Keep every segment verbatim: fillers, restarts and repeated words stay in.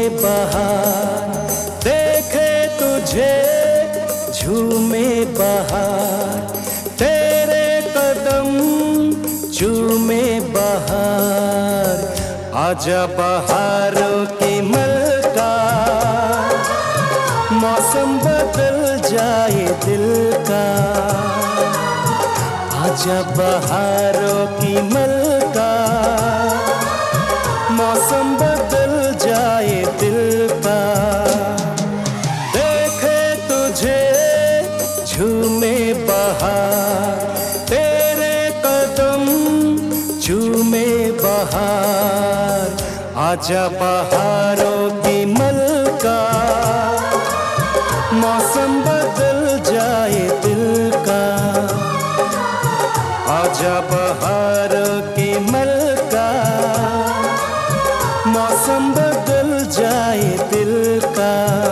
बहार, देखे तुझे झूमे बहार, तेरे कदम चूमे बहार। आजा बहारों की मलका, मौसम बदल जाए दिल का। आजा बहारों की मलका, मौसम बदल जाए दिल का। देखे तुझे झूमे बहार, तेरे कदम चूमे बहार। आजा बहारों की मलका, मौसम बदल जाए दिल का। आजा बहारों की मलका, मौसम बदल जाए दिल का।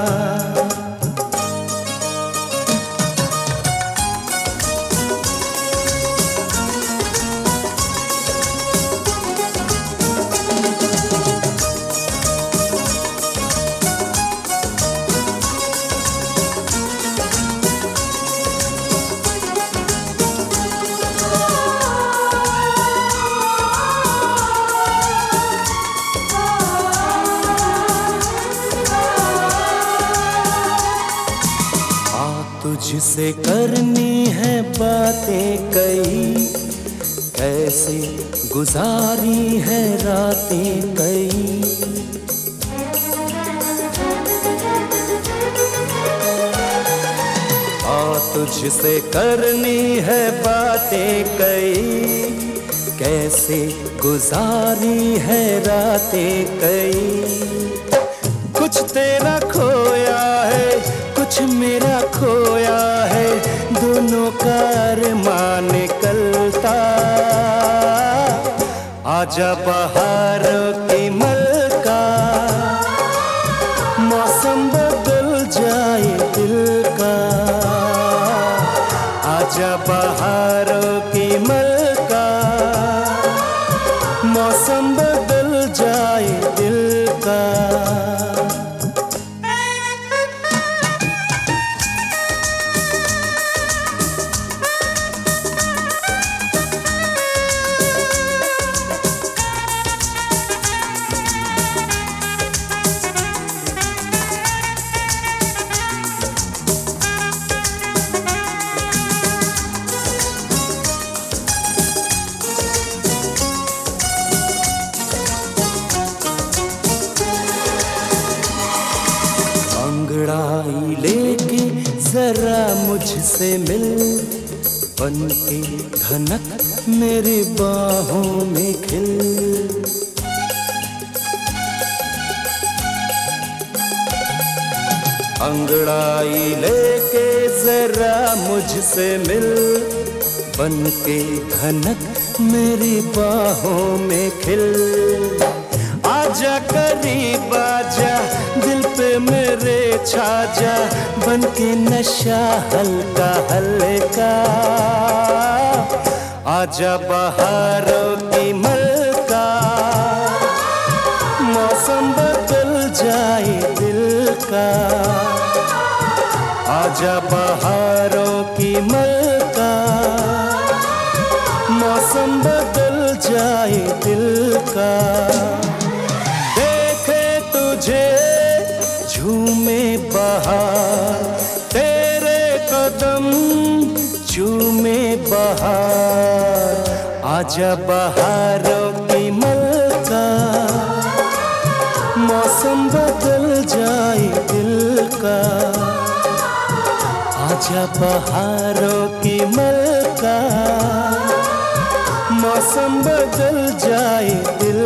तुझसे करनी है बातें कई, कैसे गुजारी है रातें कई। आ तुझसे करनी है बातें कई, कैसे गुजारी है रातें कई। कुछ तेरा खोया है, कुछ मेरा खोया है, दोनों का अरमान निकलता। आजा बहारों की मलका, मौसम बदल जाए दिल का। आजा बहारों की मलका, मौसम बदल जाए दिल का। अंगड़ाई लेके जरा मुझसे मिल, बनके धनक मेरी बाहों में खिल। अंगड़ाई लेके जरा मुझसे मिल, बनके धनक मेरी बाहों में खिल। आजा करीब आजा, दिल पे मेरे छा जा, बनके नशा हल्का हल्का। आजा बहारों की मलका, मौसम बदल जाए दिल का। आजा बहारों की मलका, मौसम बदल जाए दिल का। तुझे झूमे बहार, तेरे कदम चूमे बहार। आजा बहारों की मलका, मौसम बदल जाए दिल का। आजा बहारों की मलका, मौसम बदल जाए दिल